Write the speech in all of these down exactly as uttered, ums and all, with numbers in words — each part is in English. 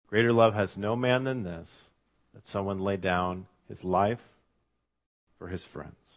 Greater love has no man than this, that someone lay down his life for his friends.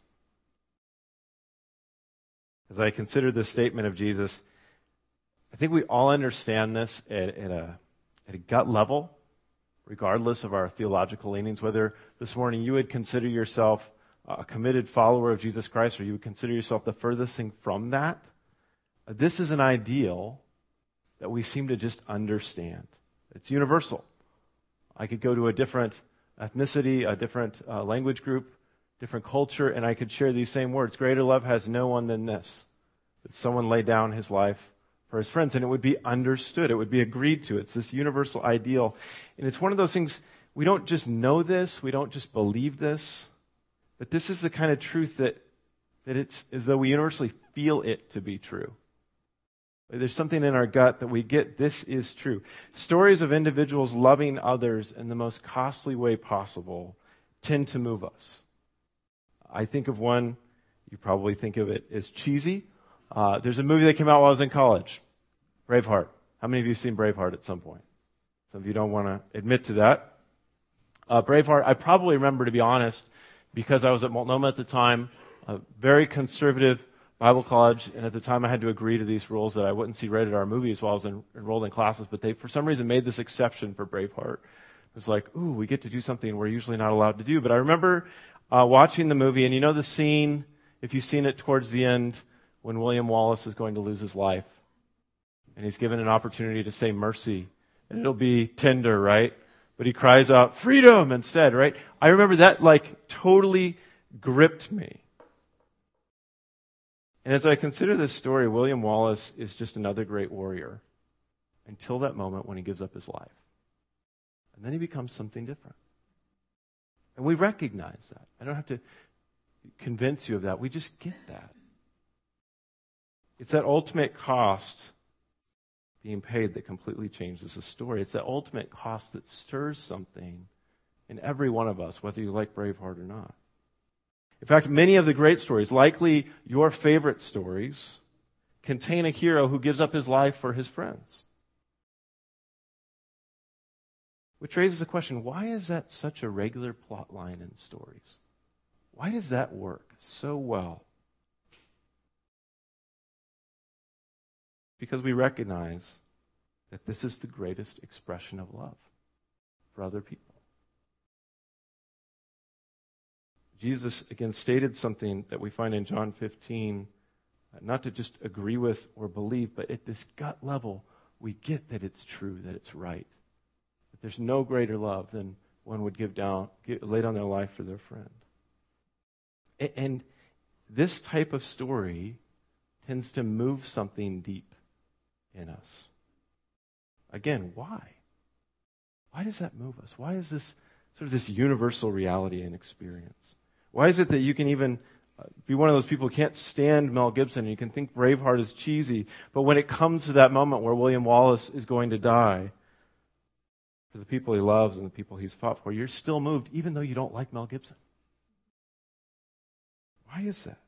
As I consider this statement of Jesus, I think we all understand this at, at, a, at a gut level, regardless of our theological leanings, whether this morning you would consider yourself a committed follower of Jesus Christ or you would consider yourself the furthest thing from that. This is an ideal that we seem to just understand. It's universal. I could go to a different ethnicity, a different uh, language group, different culture, and I could share these same words. Greater love has no one than this, that someone lay down his life for his friends, and it would be understood. It would be agreed to. It's this universal ideal. And it's one of those things, we don't just know this, we don't just believe this, but this is the kind of truth that, that it's as though we universally feel it to be true. There's something in our gut that we get, this is true. Stories of individuals loving others in the most costly way possible tend to move us. I think of one, you probably think of it as cheesy. Uh, there's a movie that came out while I was in college, Braveheart. How many of you have seen Braveheart at some point? Some of you don't want to admit to that. Uh, Braveheart, I probably remember, to be honest, because I was at Multnomah at the time, a very conservative Bible college, and at the time I had to agree to these rules that I wouldn't see rated R movies while I was in, enrolled in classes, but they, for some reason, made this exception for Braveheart. It was like, ooh, we get to do something we're usually not allowed to do. But I remember uh, watching the movie, and you know the scene, if you've seen it towards the end, when William Wallace is going to lose his life, and he's given an opportunity to say mercy, and it'll be tender, right? But he cries out, freedom, instead, right? I remember that, like, totally gripped me. And as I consider this story, William Wallace is just another great warrior until that moment when he gives up his life. And then he becomes something different. And we recognize that. I don't have to convince you of that. We just get that. It's that ultimate cost being paid that completely changes the story. It's that ultimate cost that stirs something in every one of us, whether you like Braveheart or not. In fact, many of the great stories, likely your favorite stories, contain a hero who gives up his life for his friends. Which raises the question, why is that such a regular plot line in stories? Why does that work so well? Because we recognize that this is the greatest expression of love for other people. Jesus, again, stated something that we find in John fifteen, not to just agree with or believe, but at this gut level, we get that it's true, that it's right. That there's no greater love than one would give down, give, lay down their life for their friend. And this type of story tends to move something deep in us. Again, why? Why does that move us? Why is this sort of this universal reality and experience? Why is it that you can even be one of those people who can't stand Mel Gibson and you can think Braveheart is cheesy, but when it comes to that moment where William Wallace is going to die for the people he loves and the people he's fought for, you're still moved even though you don't like Mel Gibson? Why is that?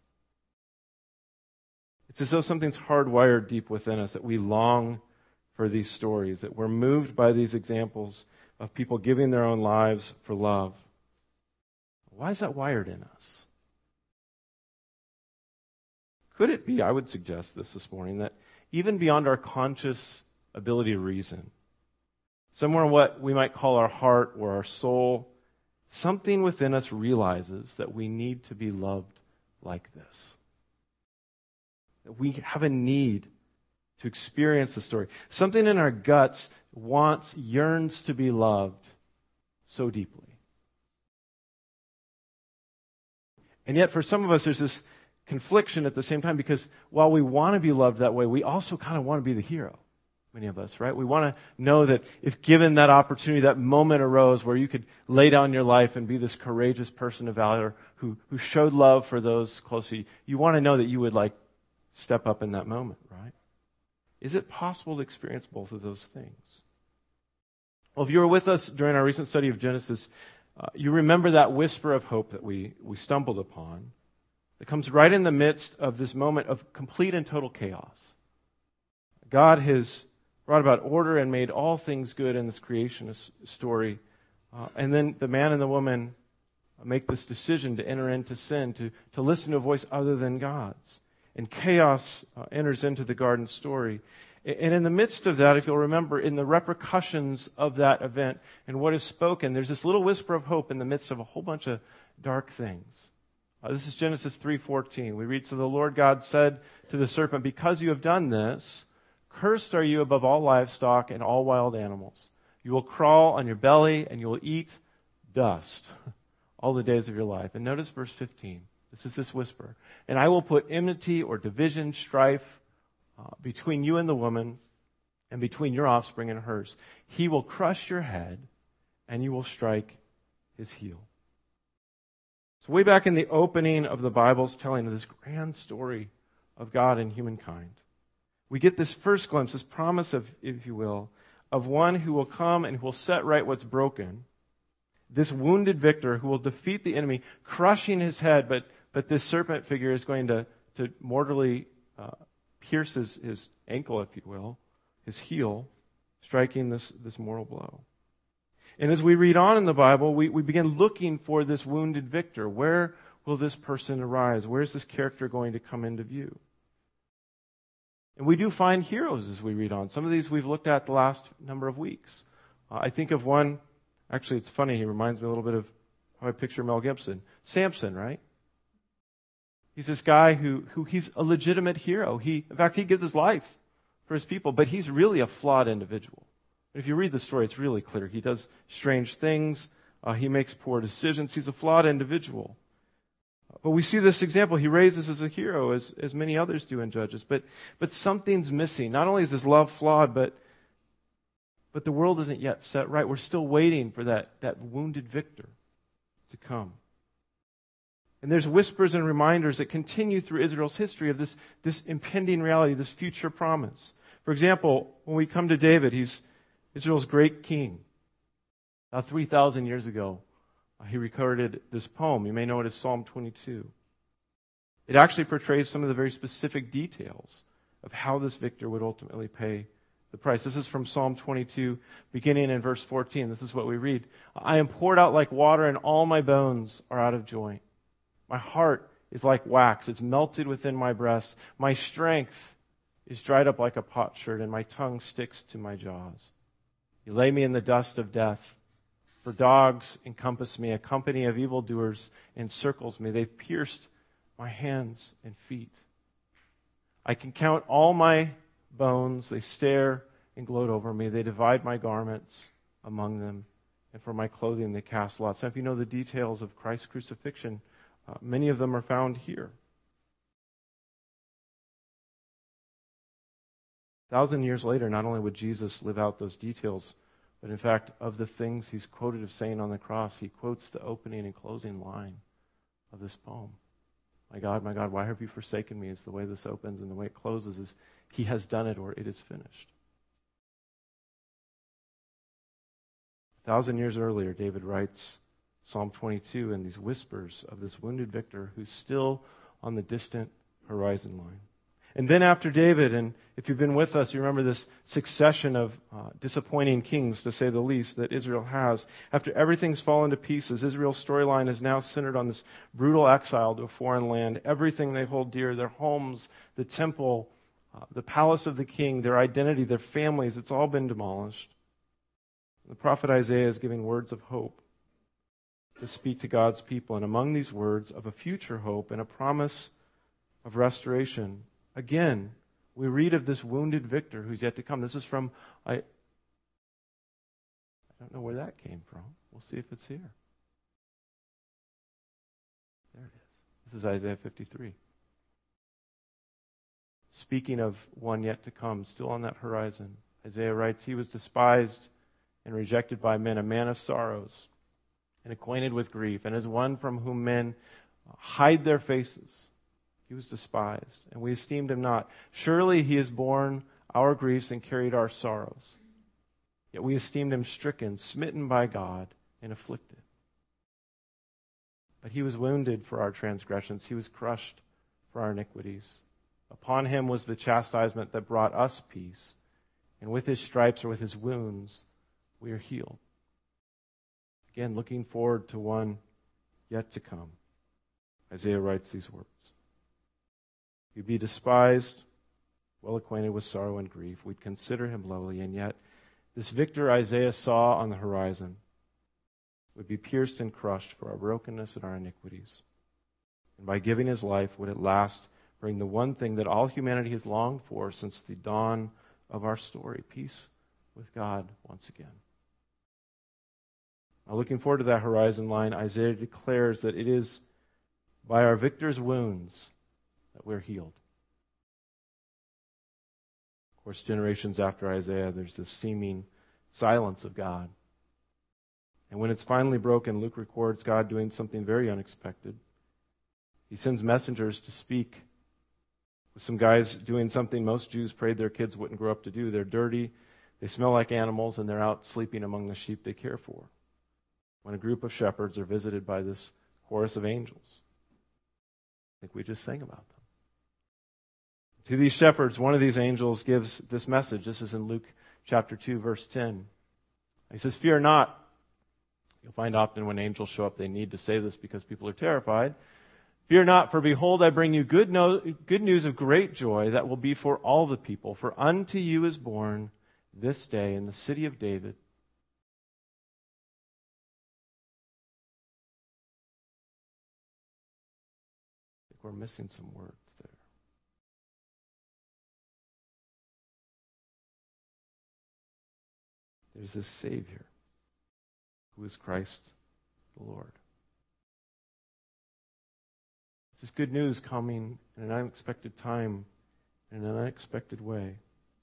It's as though something's hardwired deep within us, that we long for these stories, that we're moved by these examples of people giving their own lives for love. Why is that wired in us? Could it be, I would suggest this this morning, that even beyond our conscious ability to reason, somewhere in what we might call our heart or our soul, something within us realizes that we need to be loved like this? That we have a need to experience the story. Something in our guts wants, yearns to be loved so deeply. And yet for some of us there's this confliction at the same time, because while we want to be loved that way, we also kind of want to be the hero. Many of us, right? We want to know that if given that opportunity, that moment arose where you could lay down your life and be this courageous person of valor who, who showed love for those close to you, you want to know that you would like step up in that moment, right? Is it possible to experience both of those things? Well, if you were with us during our recent study of Genesis, uh, you remember that whisper of hope that we, we stumbled upon that comes right in the midst of this moment of complete and total chaos. God has brought about order and made all things good in this creation story. Uh, and then the man and the woman make this decision to enter into sin, to, to listen to a voice other than God's. And chaos uh, enters into the garden story. And in the midst of that, if you'll remember, in the repercussions of that event and what is spoken, there's this little whisper of hope in the midst of a whole bunch of dark things. Uh, this is Genesis three fourteen. We read, "So the Lord God said to the serpent, 'Because you have done this, cursed are you above all livestock and all wild animals. You will crawl on your belly and you will eat dust all the days of your life.'" And notice verse fifteen. This is this whisper. "And I will put enmity," or division, strife, uh, between you and the woman, and between your offspring and hers. "He will crush your head, and you will strike his heel." So way back in the opening of the Bible's telling of this grand story of God and humankind, we get this first glimpse, this promise of, if you will, of one who will come and who will set right what's broken. This wounded victor who will defeat the enemy, crushing his head, but, but this serpent figure is going to, to mortally uh, pierce his, his ankle, if you will, his heel, striking this, this mortal blow. And as we read on in the Bible, we, we begin looking for this wounded victor. Where will this person arise? Where is this character going to come into view? And we do find heroes as we read on. Some of these we've looked at the last number of weeks. Uh, I think of one, actually it's funny, he reminds me a little bit of how I picture Mel Gibson. Samson, right? He's this guy who, who he's a legitimate hero. He, in fact, he gives his life for his people, but he's really a flawed individual. If you read the story, it's really clear. He does strange things. Uh, he makes poor decisions. He's a flawed individual. But we see this example. He raises as a hero, as, as many others do in Judges. But, but something's missing. Not only is his love flawed, but, but the world isn't yet set right. We're still waiting for that, that wounded victor to come. And there's whispers and reminders that continue through Israel's history of this, this impending reality, this future promise. For example, when we come to David, he's Israel's great king. About three thousand years ago, uh, he recorded this poem. You may know it as Psalm twenty-two. It actually portrays some of the very specific details of how this victor would ultimately pay the price. This is from Psalm twenty-two, beginning in verse fourteen. This is what we read. "I am poured out like water, and all my bones are out of joint. My heart is like wax. It's melted within my breast. My strength is dried up like a potsherd, and my tongue sticks to my jaws. You lay me in the dust of death, for dogs encompass me. A company of evildoers encircles me. They've pierced my hands and feet. I can count all my bones. They stare and gloat over me. They divide my garments among them, and for my clothing they cast lots." Now, if you know the details of Christ's crucifixion, uh, many of them are found here. A thousand years later, not only would Jesus live out those details, but in fact, of the things he's quoted of saying on the cross, he quotes the opening and closing line of this poem. "My God, my God, why have you forsaken me?" is the way this opens, and the way it closes is, "He has done it," or "It is finished." A thousand years earlier, David writes Psalm twenty-two and these whispers of this wounded victor who's still on the distant horizon line. And then after David, and if you've been with us, you remember this succession of uh, disappointing kings, to say the least, that Israel has. After everything's fallen to pieces, Israel's storyline is now centered on this brutal exile to a foreign land. Everything they hold dear, their homes, the temple, uh, the palace of the king, their identity, their families, it's all been demolished. The prophet Isaiah is giving words of hope to speak to God's people. And among these words of a future hope and a promise of restoration, again, we read of this wounded victor who's yet to come. This is from, I, I don't know where that came from. We'll see if it's here. There it is. This is Isaiah fifty-three. Speaking of one yet to come, still on that horizon, Isaiah writes, "He was despised and rejected by men, a man of sorrows and acquainted with grief, and as one from whom men hide their faces. He was despised, and we esteemed him not. Surely he has borne our griefs and carried our sorrows. Yet we esteemed him stricken, smitten by God, and afflicted. But he was wounded for our transgressions. He was crushed for our iniquities. Upon him was the chastisement that brought us peace, And with his stripes or with his wounds, we are healed. Again, looking forward to one yet to come. Isaiah writes these words. He'd be despised, well acquainted with sorrow and grief. We'd consider him lowly, and yet this victor Isaiah saw on the horizon would be pierced and crushed for our brokenness and our iniquities. And by giving his life, would at last bring the one thing that all humanity has longed for since the dawn of our story, peace with God once again. Now, looking forward to that horizon line, Isaiah declares that it is by our victor's wounds that we're healed. Of course, generations after Isaiah, there's this seeming silence of God. And when it's finally broken, Luke records God doing something very unexpected. He sends messengers to speak with some guys doing something most Jews prayed their kids wouldn't grow up to do. They're dirty, they smell like animals, and they're out sleeping among the sheep they care for. When a group of shepherds are visited by this chorus of angels. I think we just sang about them. To these shepherds, one of these angels gives this message. This is in Luke chapter two, verse ten. He says, "Fear not." You'll find often when angels show up, they need to say this because people are terrified. "Fear not, for behold, I bring you good, no- good news of great joy that will be for all the people. For unto you is born this day in the city of David I think we're missing some words there. There's this Savior who is Christ the Lord. It's this good news coming in an unexpected time, in an unexpected way.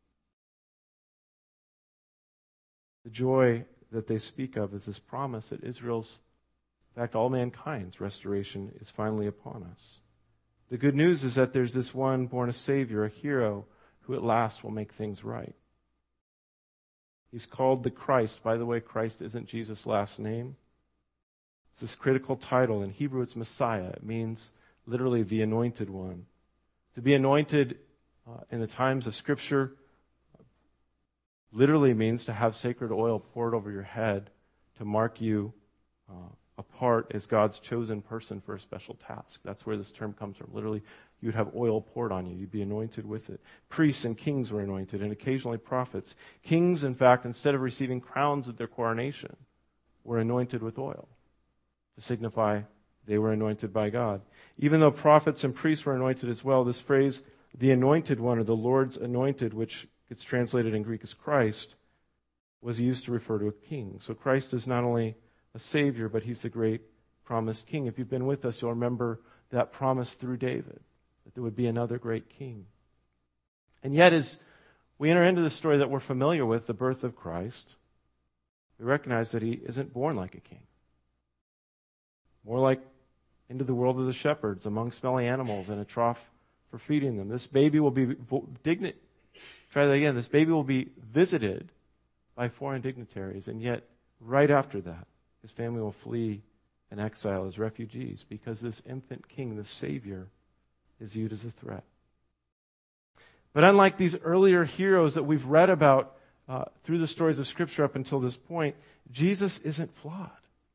The joy that they speak of is this promise that Israel's, in fact, all mankind's restoration is finally upon us. The good news is that there's this one born a Savior, a hero, who at last will make things right. He's called the Christ. By the way, Christ isn't Jesus' last name. It's this critical title. In Hebrew, it's Messiah. It means literally the anointed one. To be anointed uh, in the times of Scripture literally means to have sacred oil poured over your head to mark you uh, apart as God's chosen person for a special task. That's where this term comes from. Literally, you would have oil poured on you. You'd be anointed with it. Priests and kings were anointed, and occasionally prophets. Kings, in fact, instead of receiving crowns at their coronation, were anointed with oil to signify they were anointed by God. Even though prophets and priests were anointed as well, this phrase, the anointed one, or the Lord's anointed, which gets translated in Greek as Christ, was used to refer to a king. So Christ is not only a Savior, but He's the great promised King. If you've been with us, you'll remember that promise through David, that there would be another great King. And yet, as we enter into the story that we're familiar with, the birth of Christ, we recognize that He isn't born like a king. More like into the world of the shepherds, among smelly animals in a trough for feeding them. This baby will be dignit. Try that again. This baby will be visited by foreign dignitaries, and yet, right after that, His family will flee and exile as refugees because this infant king, the Savior, is viewed as a threat. But unlike these earlier heroes that we've read about uh, through the stories of Scripture up until this point, Jesus isn't flawed.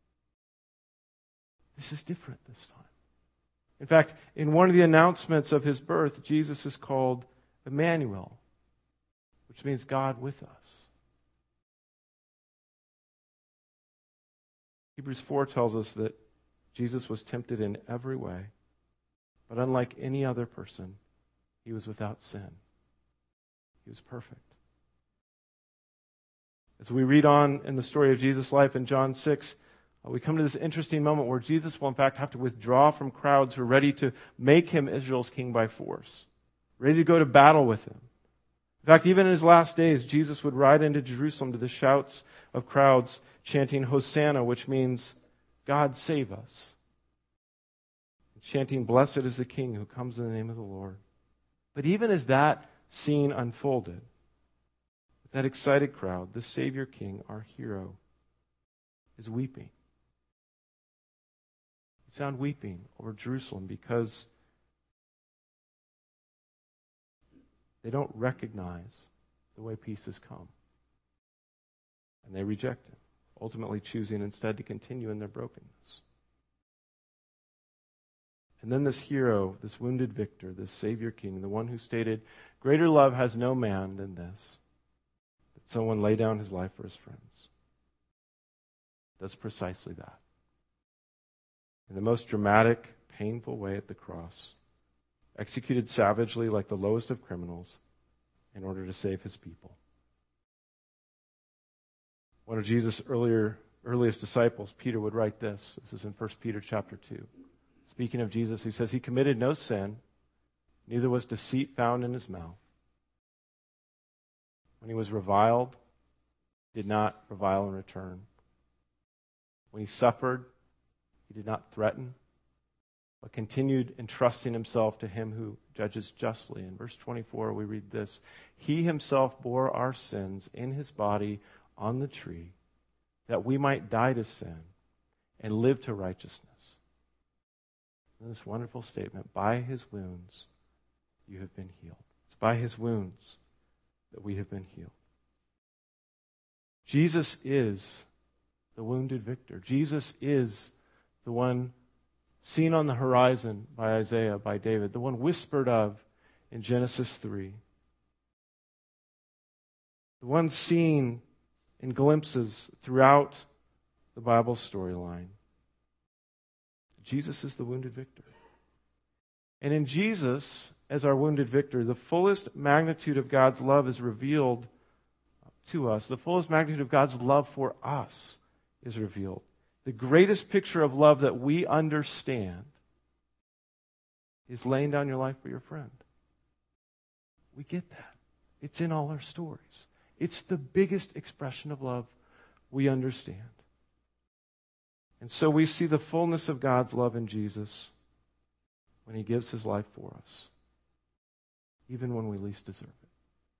This is different this time. In fact, in one of the announcements of His birth, Jesus is called Emmanuel, which means God with us. Hebrews four tells us that Jesus was tempted in every way, but unlike any other person, He was without sin. He was perfect. As we read on in the story of Jesus' life in John six, uh, we come to this interesting moment where Jesus will in fact have to withdraw from crowds who are ready to make Him Israel's king by force, ready to go to battle with Him. In fact, even in His last days, Jesus would ride into Jerusalem to the shouts of crowds chanting Hosanna, which means God save us. Chanting, blessed is the King who comes in the name of the Lord. But even as that scene unfolded, that excited crowd, the Savior King, our hero, is weeping. He's found weeping over Jerusalem because they don't recognize the way peace has come. And they reject him, ultimately choosing instead to continue in their brokenness. And then this hero, this wounded victor, this Savior King, the one who stated, "Greater love has no man than this, that someone lay down his life for his friends," does precisely that. In the most dramatic, painful way at the cross, executed savagely like the lowest of criminals in order to save his people. One of Jesus' earlier, earliest disciples, Peter, would write this. This is in First Peter chapter two. Speaking of Jesus, he says, "He committed no sin, neither was deceit found in his mouth. When he was reviled, he did not revile in return. When he suffered, he did not threaten, but continued entrusting himself to him who judges justly." In verse twenty-four, we read this, "He himself bore our sins in his body on the tree, that we might die to sin and live to righteousness." And this wonderful statement, "By his wounds you have been healed." It's by his wounds that we have been healed. Jesus is the wounded victor. Jesus is the one seen on the horizon by Isaiah, by David, the one whispered of in Genesis three, the one seen in glimpses throughout the Bible storyline. Jesus is the wounded victor. And in Jesus, as our wounded victor, the fullest magnitude of God's love is revealed to us. The fullest magnitude of God's love for us is revealed. The greatest picture of love that we understand is laying down your life for your friend. We get that. It's in all our stories. It's the biggest expression of love we understand. And so we see the fullness of God's love in Jesus when he gives his life for us, even when we least deserve it.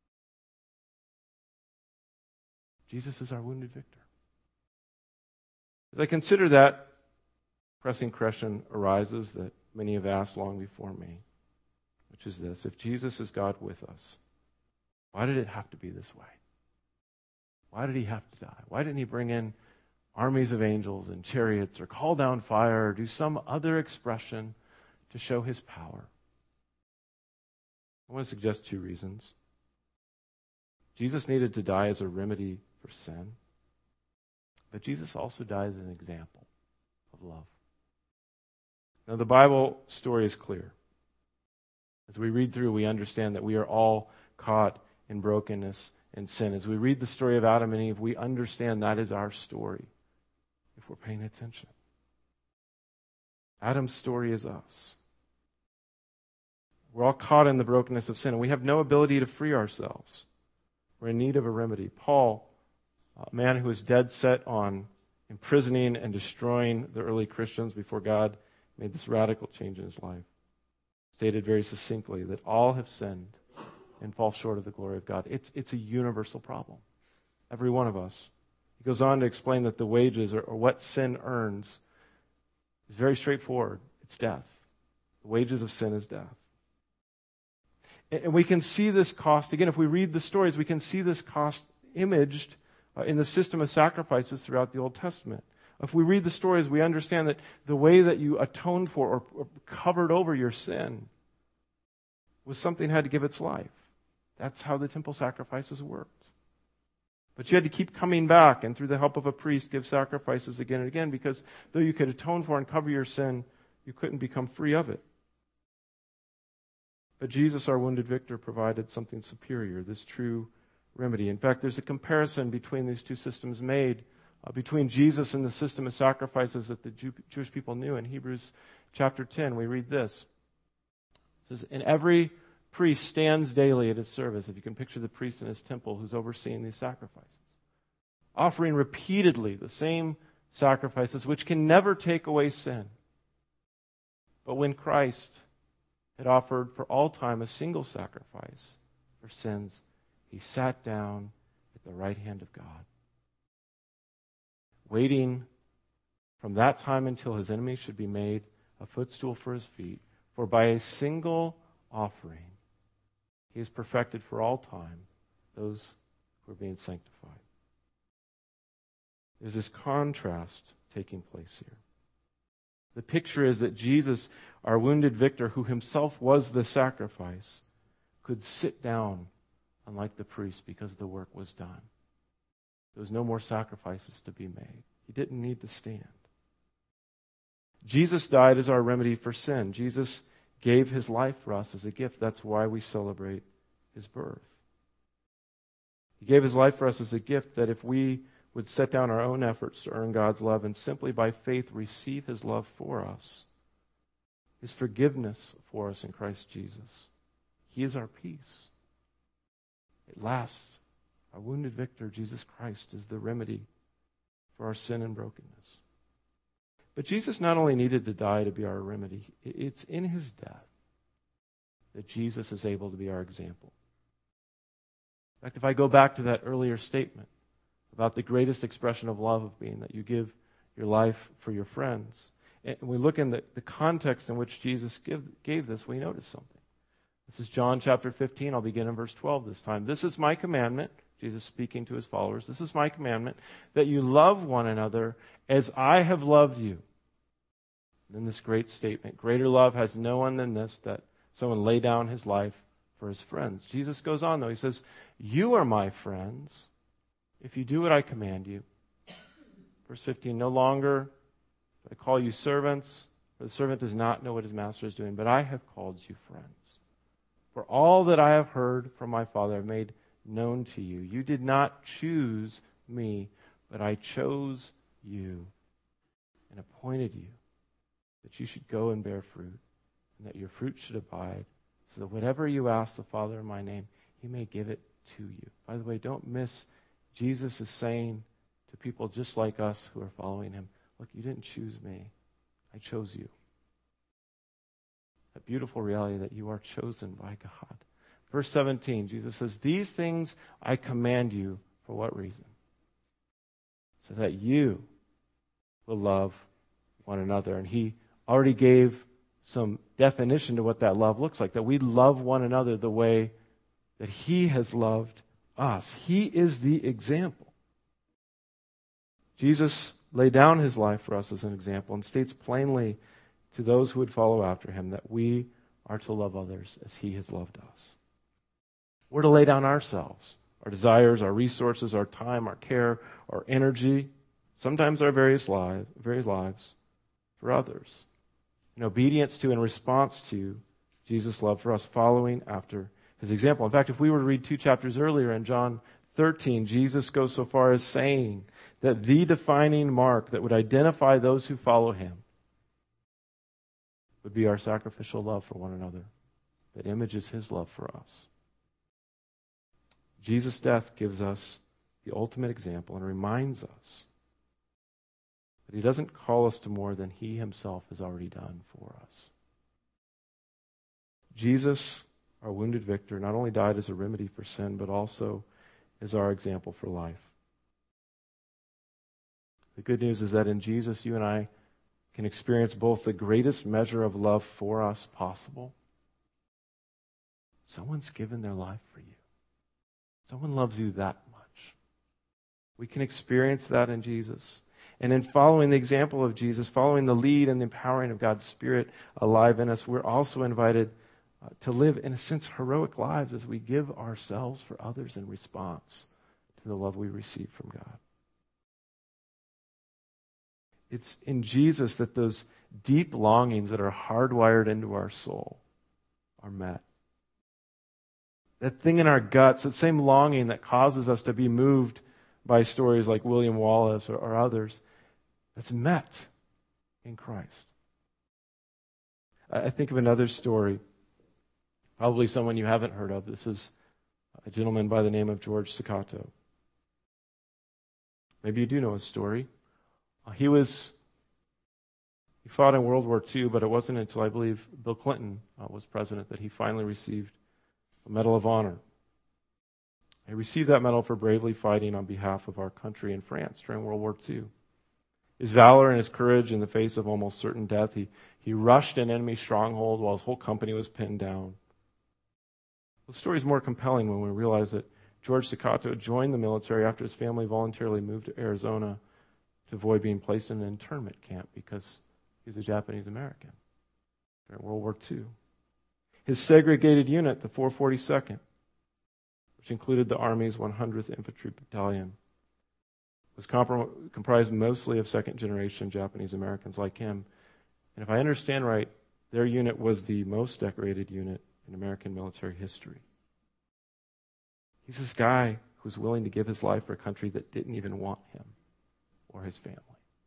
Jesus is our wounded victor. As I consider that, pressing question arises that many have asked long before me, which is this: if Jesus is God with us, why did it have to be this way? Why did he have to die? Why didn't he bring in armies of angels and chariots, or call down fire, or do some other expression to show his power? I want to suggest two reasons. Jesus needed to die as a remedy for sin, but Jesus also died as an example of love. Now, the Bible story is clear. As we read through, we understand that we are all caught in brokenness and sin. As we read the story of Adam and Eve, we understand that is our story, if we're paying attention. Adam's story is us. We're all caught in the brokenness of sin, and we have no ability to free ourselves. We're in need of a remedy. Paul, a man who was dead set on imprisoning and destroying the early Christians before God made this radical change in his life, stated very succinctly that all have sinned and fall short of the glory of God. It's, it's a universal problem. Every one of us. He goes on to explain that the wages, or, or what sin earns, is very straightforward. It's death. The wages of sin is death. And, and we can see this cost, again, if we read the stories, we can see this cost imaged uh, in the system of sacrifices throughout the Old Testament. If we read the stories, we understand that the way that you atoned for or, or covered over your sin was something that had to give its life. That's how the temple sacrifices worked. But you had to keep coming back and through the help of a priest give sacrifices again and again, because though you could atone for and cover your sin, you couldn't become free of it. But Jesus, our wounded victor, provided something superior, this true remedy. In fact, there's a comparison between these two systems made, uh, between Jesus and the system of sacrifices that the Jew- Jewish people knew. In Hebrews chapter ten, we read this. It says, "And every priest stands daily at his service," if you can picture the priest in his temple who's overseeing these sacrifices, offering repeatedly the same sacrifices which can never take away sin. But when Christ had offered for all time a single sacrifice for sins, he sat down at the right hand of God, waiting from that time until his enemies should be made a footstool for his feet. For by a single offering he is perfected for all time those who are being sanctified. There's this contrast taking place here. The picture is that Jesus, our wounded victor, who himself was the sacrifice, could sit down, unlike the priest, because the work was done. There was no more sacrifices to be made. He didn't need to stand. Jesus died as our remedy for sin. Jesus gave his life for us as a gift. That's why we celebrate his birth. He gave his life for us as a gift that if we would set down our own efforts to earn God's love and simply by faith receive his love for us, his forgiveness for us in Christ Jesus, he is our peace. It lasts. Our wounded victor, Jesus Christ, is the remedy for our sin and brokenness. But Jesus not only needed to die to be our remedy, it's in his death that Jesus is able to be our example. In fact, if I go back to that earlier statement about the greatest expression of love of being that you give your life for your friends, and we look in the, the context in which Jesus give, gave this, we notice something. This is John chapter fifteen. I'll begin in verse twelve this time. This is my commandment, Jesus speaking to his followers, this is my commandment, that you love one another as I have loved you. And then this great statement, greater love has no one than this, that someone lay down his life for his friends. Jesus goes on though, he says, you are my friends if you do what I command you. Verse fifteen, no longer I call you servants, for the servant does not know what his master is doing, but I have called you friends. For all that I have heard from my Father I have made known to you. You did not choose me, but I chose you and appointed you that you should go and bear fruit, and that your fruit should abide, so that whatever you ask the Father in my name, he may give it to you. By the way, don't miss, Jesus is saying to people just like us who are following him, look, you didn't choose me. I chose you. That beautiful reality that you are chosen by God. Verse seventeen, Jesus says, these things I command you for what reason? So that you will love one another. And he already gave some definition to what that love looks like, that we love one another the way that he has loved us. He is the example. Jesus laid down his life for us as an example and states plainly to those who would follow after him that we are to love others as he has loved us. We're to lay down ourselves, our desires, our resources, our time, our care, our energy, sometimes our various lives, various lives for others, in obedience to and response to Jesus' love for us, following after his example. In fact, if we were to read two chapters earlier in John thirteen, Jesus goes so far as saying that the defining mark that would identify those who follow him would be our sacrificial love for one another that images his love for us. Jesus' death gives us the ultimate example and reminds us that he doesn't call us to more than he himself has already done for us. Jesus, our wounded victor, not only died as a remedy for sin, but also as our example for life. The good news is that in Jesus, you and I can experience both the greatest measure of love for us possible. Someone's given their life for you. Someone loves you that much. We can experience that in Jesus. And in following the example of Jesus, following the lead and the empowering of God's Spirit alive in us, we're also invited uh, to live, in a sense, heroic lives as we give ourselves for others in response to the love we receive from God. It's in Jesus that those deep longings that are hardwired into our soul are met. That thing in our guts, that same longing that causes us to be moved by stories like William Wallace or, or others, that's met in Christ. I, I think of another story, probably someone you haven't heard of. This is a gentleman by the name of George Sakato. Maybe you do know his story. Uh, he was, he fought in World War Two, but it wasn't until, I believe, Bill Clinton uh, was president that he finally received a Medal of Honor. He received that medal for bravely fighting on behalf of our country in France during World War Two. His valor and his courage in the face of almost certain death, he, he rushed an enemy stronghold while his whole company was pinned down. The story is more compelling when we realize that George Sakato joined the military after his family voluntarily moved to Arizona to avoid being placed in an internment camp because he was a Japanese American during World War Two. His segregated unit, the four forty-second, which included the Army's one hundredth Infantry Battalion, was comprom- comprised mostly of second-generation Japanese Americans like him. And if I understand right, their unit was the most decorated unit in American military history. He's this guy who's willing to give his life for a country that didn't even want him or his family.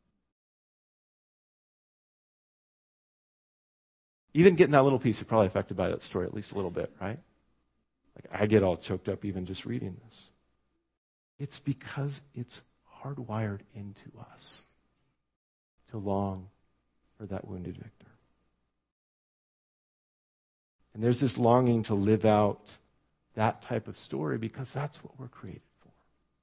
Even getting that little piece, you're probably affected by that story at least a little bit, right? Like I get all choked up even just reading this. It's because it's hardwired into us to long for that wounded victor. And there's this longing to live out that type of story because that's what we're created for.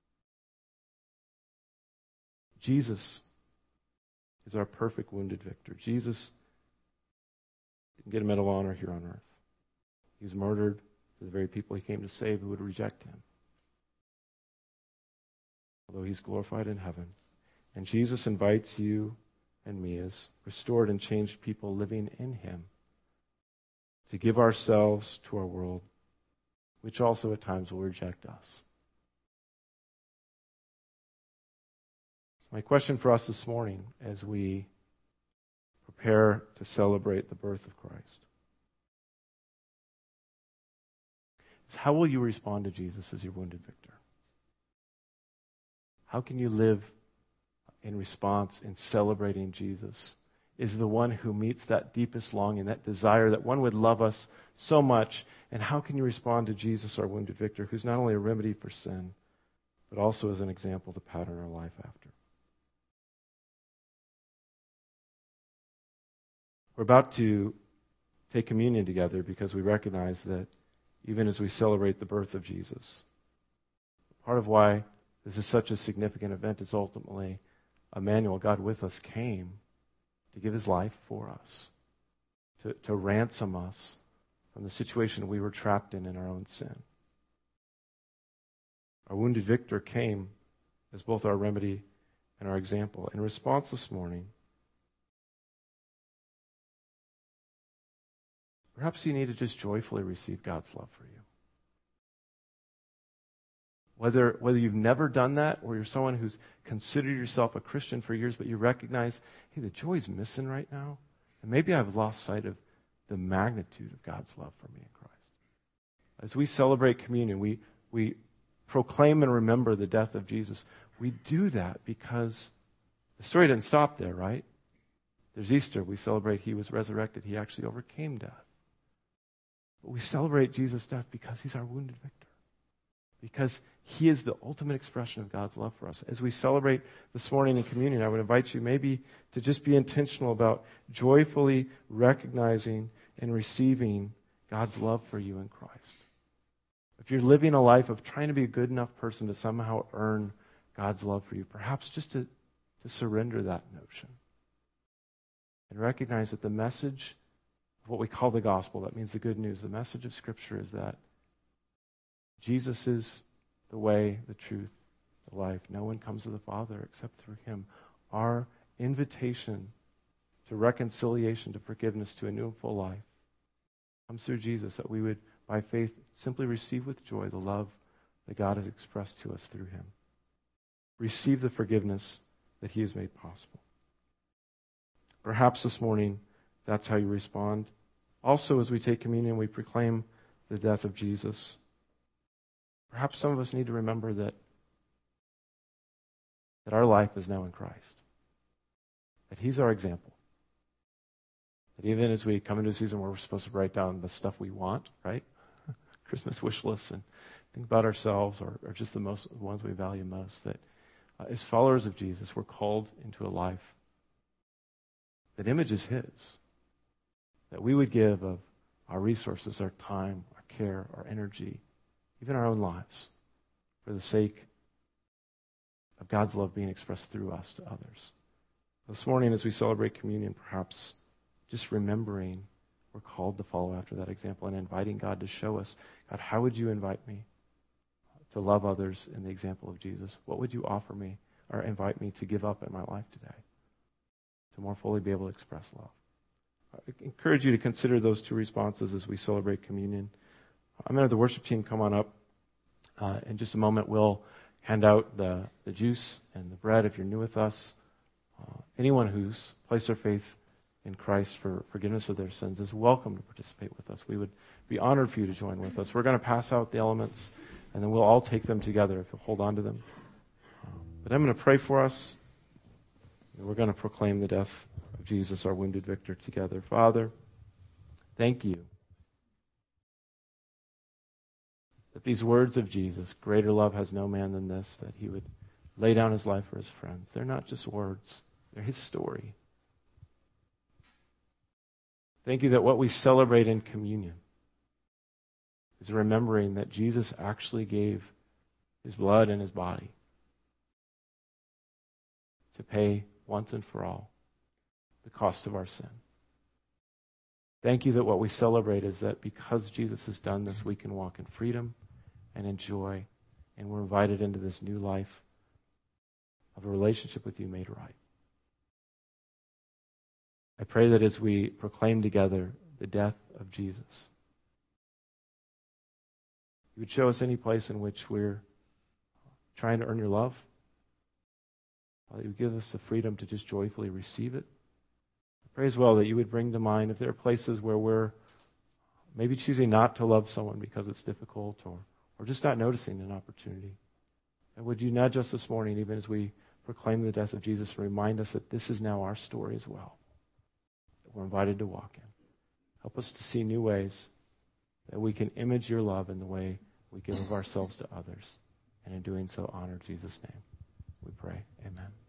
Jesus is our perfect wounded victor. Jesus didn't get a Medal of Honor here on earth. He was murdered for the very people he came to save who would reject him. Although he's glorified in heaven. And Jesus invites you and me as restored and changed people living in him to give ourselves to our world, which also at times will reject us. So my question for us this morning as we prepare to celebrate the birth of Christ is, how will you respond to Jesus as your wounded victor? How can you live in response in celebrating Jesus is the one who meets that deepest longing, that desire that one would love us so much? And how can you respond to Jesus, our wounded victor, who's not only a remedy for sin, but also as an example to pattern our life after? We're about to take communion together because we recognize that even as we celebrate the birth of Jesus, part of why this is such a significant event is ultimately Emmanuel, God with us, came to give his life for us, to, to ransom us from the situation we were trapped in in our own sin. Our wounded victor came as both our remedy and our example. In response this morning, perhaps you need to just joyfully receive God's love for you. Whether, whether you've never done that or you're someone who's considered yourself a Christian for years, but you recognize, hey, the joy's missing right now. And maybe I've lost sight of the magnitude of God's love for me in Christ. As we celebrate communion, we, we proclaim and remember the death of Jesus. We do that because the story didn't stop there, right? There's Easter. We celebrate he was resurrected. He actually overcame death. But we celebrate Jesus' death because he's our wounded victor. Because he is the ultimate expression of God's love for us. As we celebrate this morning in communion, I would invite you maybe to just be intentional about joyfully recognizing and receiving God's love for you in Christ. If you're living a life of trying to be a good enough person to somehow earn God's love for you, perhaps just to, to surrender that notion and recognize that the message of what we call the gospel, that means the good news, the message of Scripture is that Jesus is the way, the truth, the life. No one comes to the Father except through him. Our invitation to reconciliation, to forgiveness, to a new and full life comes through Jesus, that we would, by faith, simply receive with joy the love that God has expressed to us through him. Receive the forgiveness that he has made possible. Perhaps this morning, that's how you respond. Also, as we take communion, we proclaim the death of Jesus. Perhaps some of us need to remember that, that our life is now in Christ. That he's our example. That even as we come into a season where we're supposed to write down the stuff we want, right? Christmas wish lists, and think about ourselves or, or just the most the ones we value most, that uh, as followers of Jesus, we're called into a life that images his. That we would give of our resources, our time, our care, our energy, even our own lives, for the sake of God's love being expressed through us to others. This morning, as we celebrate communion, perhaps just remembering we're called to follow after that example and inviting God to show us, God, how would you invite me to to love others in the example of Jesus? What would you offer me or invite me to give up in my life today to more fully be able to express love? I encourage you to consider those two responses as we celebrate communion. I'm going to have the worship team come on up. Uh, in just a moment, we'll hand out the, the juice and the bread if you're new with us. Uh, anyone who's placed their faith in Christ for forgiveness of their sins is welcome to participate with us. We would be honored for you to join with us. We're going to pass out the elements, and then we'll all take them together if you'll hold on to them. Um, but I'm going to pray for us, and we're going to proclaim the death of Jesus, our wounded victor, together. Father, thank you that these words of Jesus, greater love has no man than this, that he would lay down his life for his friends. They're not just words. They're his story. Thank you that what we celebrate in communion is remembering that Jesus actually gave his blood and his body to pay once and for all the cost of our sin. Thank you that what we celebrate is that because Jesus has done this, we can walk in freedom and in joy, and we're invited into this new life of a relationship with you made right. I pray that as we proclaim together the death of Jesus, you would show us any place in which we're trying to earn your love. That you would give us the freedom to just joyfully receive it. I pray as well that you would bring to mind if there are places where we're maybe choosing not to love someone because it's difficult, or, or just not noticing an opportunity. And would you nudge us this morning, even as we proclaim the death of Jesus, and remind us that this is now our story as well, that we're invited to walk in. Help us to see new ways that we can image your love in the way we give of ourselves to others, and in doing so honor Jesus' name. We pray. Amen.